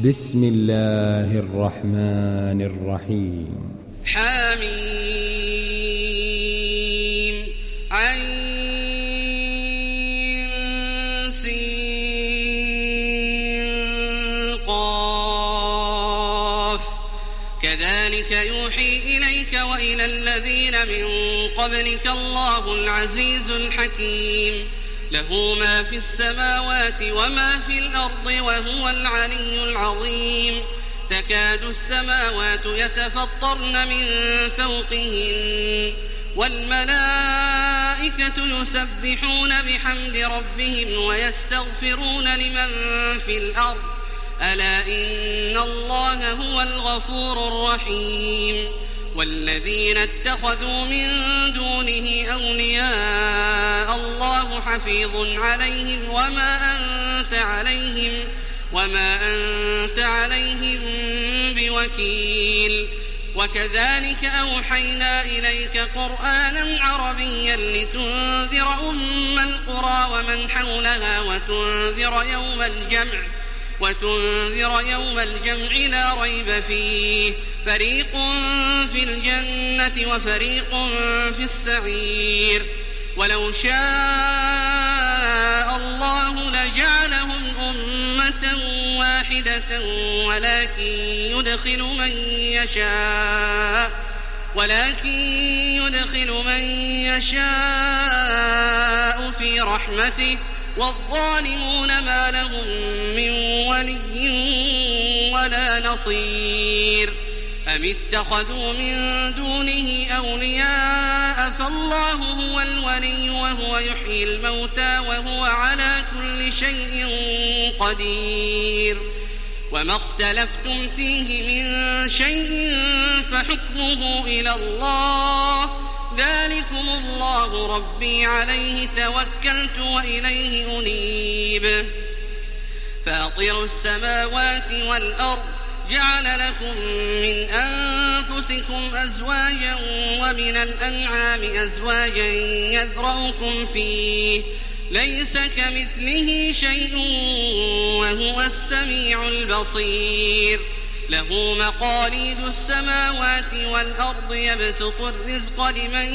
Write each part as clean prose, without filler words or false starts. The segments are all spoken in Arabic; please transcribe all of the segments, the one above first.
بسم الله الرحمن الرحيم. حميم عين سين قاف كذلك يوحي إليك وإلى الذين من قبلك الله العزيز الحكيم له ما في السماوات وما في الأرض وهو العلي العظيم تكاد السماوات يتفطرن من فوقهن والملائكة يسبحون بحمد ربهم ويستغفرون لمن في الأرض ألا إن الله هو الغفور الرحيم والذين اتخذوا من دونه أولياء الله حفيظ عليهم وما أنت عليهم بوكيل وكذلك أوحينا إليك قرآنا عربيا لتنذر أم القرى ومن حولها وتنذر يوم الجمع لا ريب فيه فريق في الجنة وفريق في السعير ولو شاء الله لجعلهم أمة واحدة ولكن يدخل من يشاء في رحمته والظالمون ما لهم من ولي ولا نصير أم اتخذوا من دونه أولياء فالله هو الولي وهو يحيي الموتى وهو على كل شيء قدير وما اختلفتم فيه من شيء فحكمه إلى الله ذلكم الله ربي عليه توكلت وإليه أنيب فاطر السماوات والأرض جعل لكم من أنفسكم أزواجا ومن الأنعام أزواجا يذرأكم فيه ليس كمثله شيء وهو السميع البصير له مقاليد السماوات والأرض يبسط الرزق لمن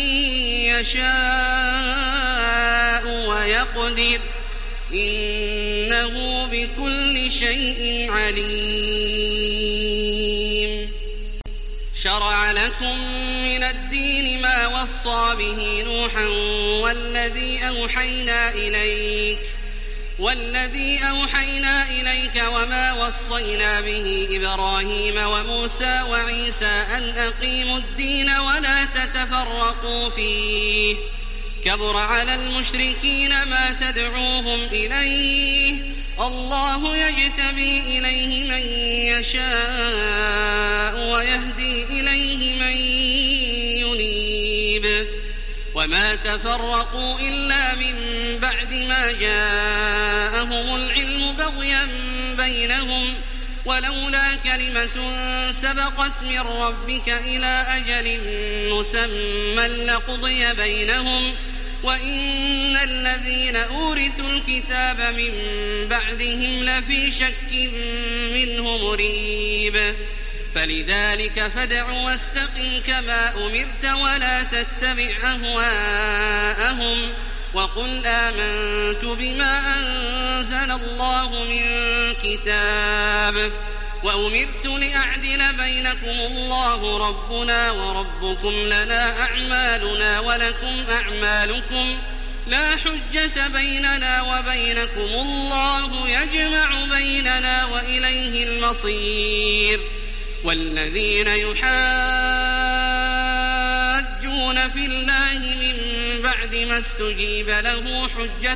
يشاء ويقدر إنه بكل شيء عليم شرع لكم من الدين ما وصى به نوحا والذي أوحينا إليك وما وصينا به إبراهيم وموسى وعيسى أن أقيموا الدين ولا تتفرقوا فيه كبر على المشركين ما تدعوهم إليه الله يجتبي إليه من يشاء ويهدي إليه من ينيب وما تفرقوا إلا من بعد ما جاءهم العلم بغيا بينهم ولولا كلمة سبقت من ربك إلى أجل مسمى لقضي بينهم وإن الذين أورثوا الكتاب من بعدهم لفي شك منه مريب فلذلك فادع واستقم كما أمرت ولا تتبع أهواءهم وقل آمنت بما أنزل الله من كتاب وأمرت لأعدل بينكم الله ربنا وربكم لنا أعمالنا ولكم أعمالكم لا حجة بيننا وبينكم الله يجمع بيننا وإليه المصير والذين يحاجون في الله من بعد ما استجيب له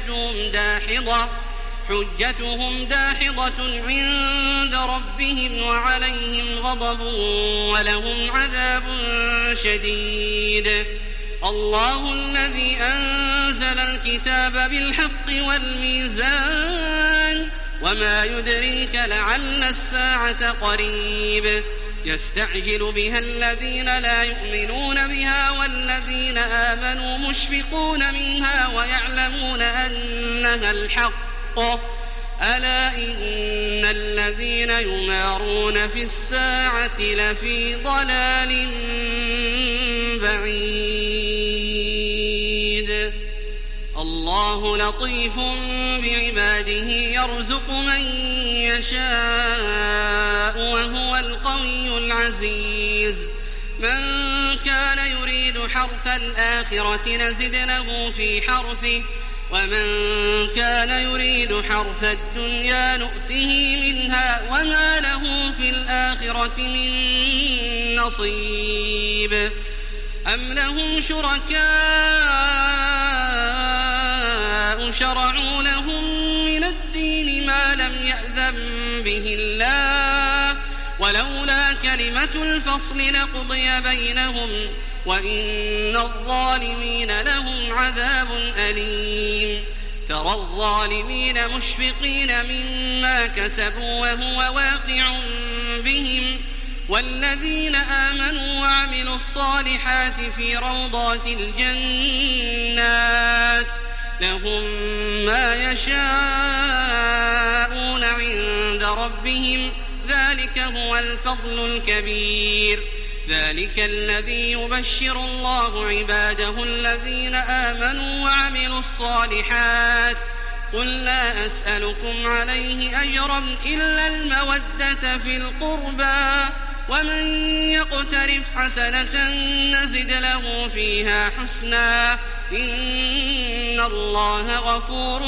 حجتهم داحضة عند ربهم وعليهم غضب ولهم عذاب شديد الله الذي أنزل الكتاب بالحق والميزان وما يدريك لعل الساعة قريب يستعجل بها الذين لا يؤمنون بها والذين آمنوا مشفقون منها ويعلمون أنها الحق ألا إن الذين يمارون في الساعة لفي ضلال بعيد الله لطيف بعباده يرزق من يشاء وهو القوي العزيز من كان يريد حرث الآخرة نزد له في حرثه ومن كان يريد حرث الدنيا نؤته منها وما له في الآخرة من نصيب أم لهم شركاء شرعوا لهم من الدين ما لم يأذن به الله ولولا كلمة الفصل لقضي بينهم وإن الظالمين لهم عذاب أليم ترى الظالمين مشفقين مما كسبوا وهو واقع بهم والذين آمنوا وعملوا الصالحات في روضات الجنات لهم ما يشاءون عند ربهم ذلك هو الفضل الكبير ذلك الذي يبشر الله عباده الذين آمنوا وعملوا الصالحات قل لا أسألكم عليه أجرا إلا المودة في القربى ومن يقترف حسنة نزد له فيها حسنا إن الله غفور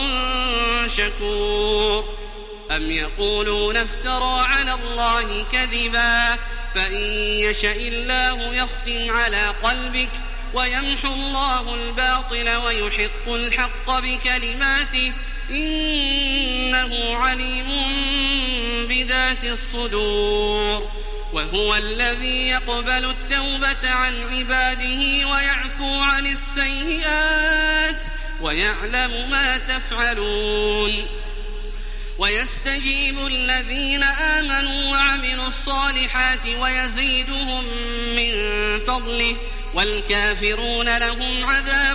شكور أم يقولون افترى على الله كذبا فإن يشأ الله يختم على قلبك ويمحو الله الباطل ويحق الحق بكلماته إنه عليم بذات الصدور وهو الذي يقبل التوبة عن عباده ويعفو عن السيئات ويعلم ما تفعلون ويستجيب الذين آمنوا وعملوا الصالحات ويزيدهم من فضله والكافرون لهم عذاب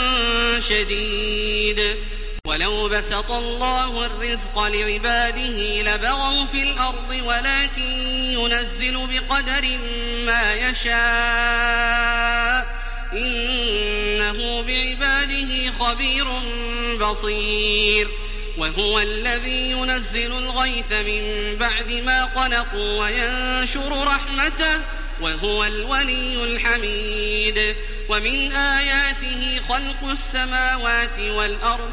شديد ولو بسط الله الرزق لعباده لبغوا في الأرض ولكن ينزل بقدر ما يشاء إنه بعباده خبير بصير وهو الذي ينزل الغيث من بعد ما قنطوا وينشر رحمته وهو الولي الحميد ومن آياته خلق السماوات والأرض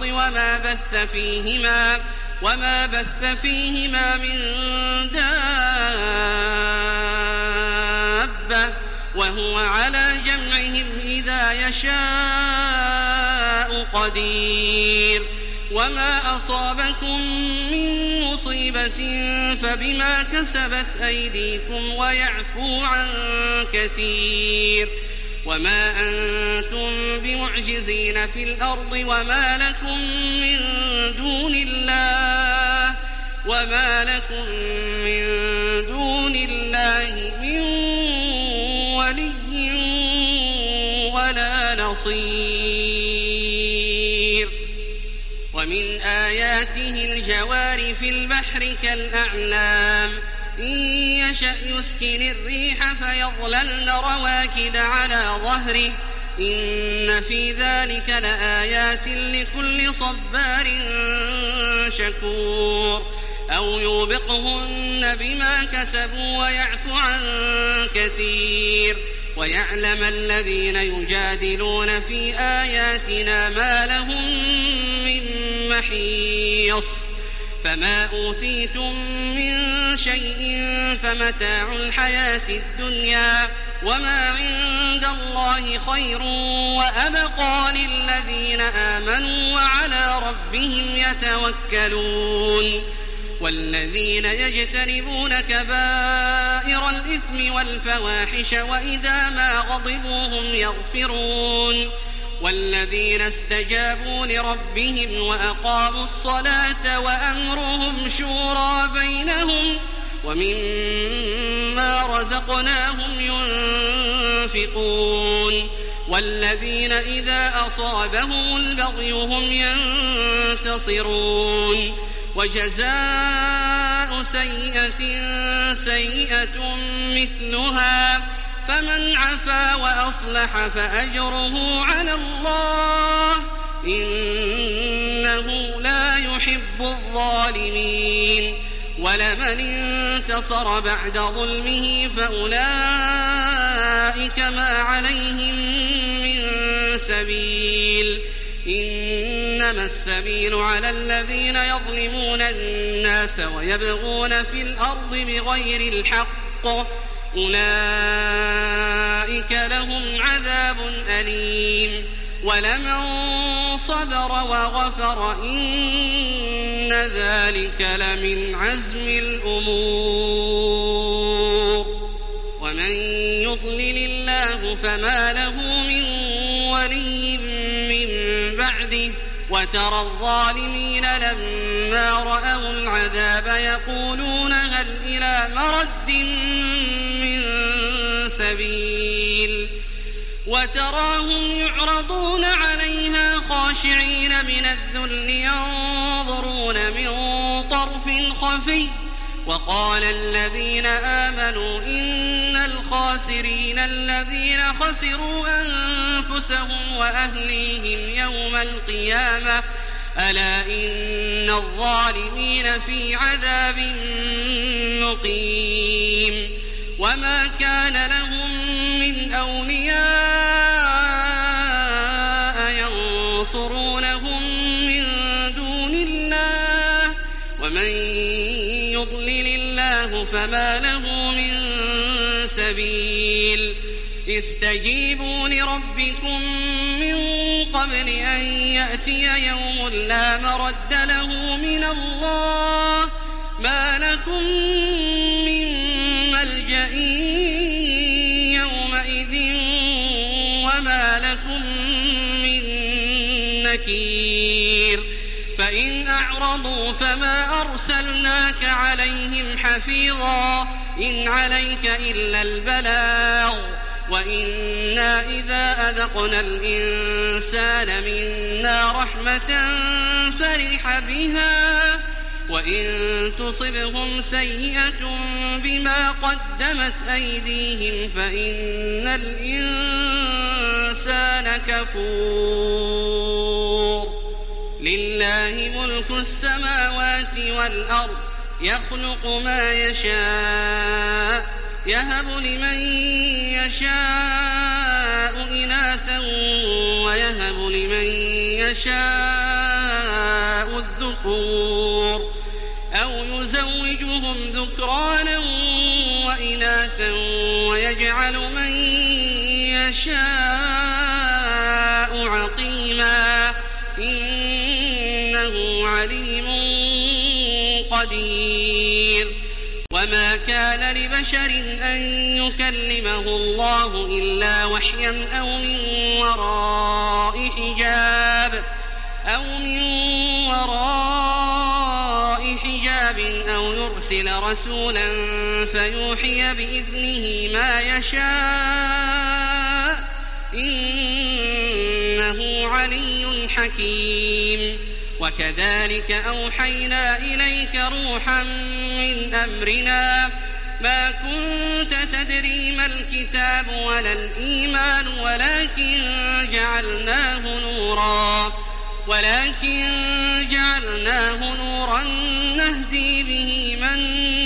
وما بث فيهما من دابة وهو على جمعهم إذا يشاء قدير وما أصابكم من مصيبة فبما كسبت أيديكم ويعفو عن كثير وما أنتم بمعجزين في الأرض وما لكم من دون الله من ولي ولا نصير ومن آياته الجوار في البحر كالأعلام إن يشأ يسكن الريح فيظللن رواكد على ظهره إن في ذلك لآيات لكل صبار شكور أو يوبقهن بما كسبوا ويعفو عن كثير ويعلم الذين يجادلون في آياتنا ما لهم من محيص فما أوتيتم من شيء فمتاع الحياة الدنيا وما عند الله خير وأبقى للذين آمنوا وعلى ربهم يتوكلون والذين يجتنبون كبائر الإثم والفواحش وإذا ما غضبوا هم يغفرون والذين استجابوا لربهم وأقاموا الصلاة وأمرهم شورى بينهم ومما رزقناهم ينفقون والذين إذا أصابهم البغي هم ينتصرون وجزاء سيئة سيئة مثلها فمن عفا وأصلح فأجره على الله إنه لا يحب الظالمين ولمن انتصر بعد ظلمه فأولئك ما عليهم من سبيل إنما السبيل على الذين يظلمون الناس ويبغون في الأرض بغير الحق أولئك لهم عذاب أليم ولمن صبر وغفر إن ذلك لمن عزم الأمور ومن يضلل الله فما له من ولي من بعده وترى الظالمين لما رأوا العذاب يقولون هل إلى مرد من سبيل وتراهم يعرضون عليها خاشعين من الذل ينظرون من طرف خفي وقال الذين آمنوا إن الخاسرين الذين خسروا أنفسهم وأهليهم يوم القيامة ألا إن الظالمين في عذاب مقيم وما كان لهم من أولياء ينصرونهم من دون الله ومن يضلل الله فما له من سبيل استجيبوا لربكم من قبل أن يأتي يوم لا مرد له من الله ما لكم من ملجأ يومئذ وما لكم من نكير فإن أعرضوا فما أرسلناك عليهم حفيظا إن عليك إلا البلاغ وإنا إذا أذقنا الإنسان منا رحمة فرح بها وإن تصبهم سيئة بما قدمت أيديهم فإن الإنسان كفور لله ملك السماوات والأرض يخلق ما يشاء يهب لمن يشاء إناثا ويهب لمن يشاء الذكور أو يزوجهم ذكرانا وإناثا ويجعل من يشاء عقيما إنه عليم قدير وما كان لبشر أن يكلمه الله إلا وحيا أو من وراء حجاب أو يرسل رسولا فيوحي بإذنه ما يشاء إنه علي حكيم وكذلك أوحينا إليك روحا من أمرنا ما كنت تدري ما الكتاب ولا الإيمان ولكن جعلناه نورا نهدي به من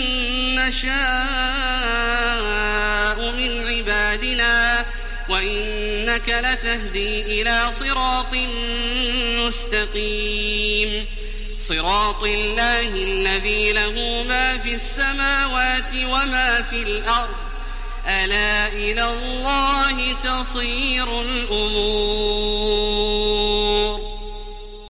نشاء من عبادنا وإنك لتهدي إلى صراط مستقيم صراط الله الذي له ما في السماوات وما في الأرض ألا إلى الله تصير الأمور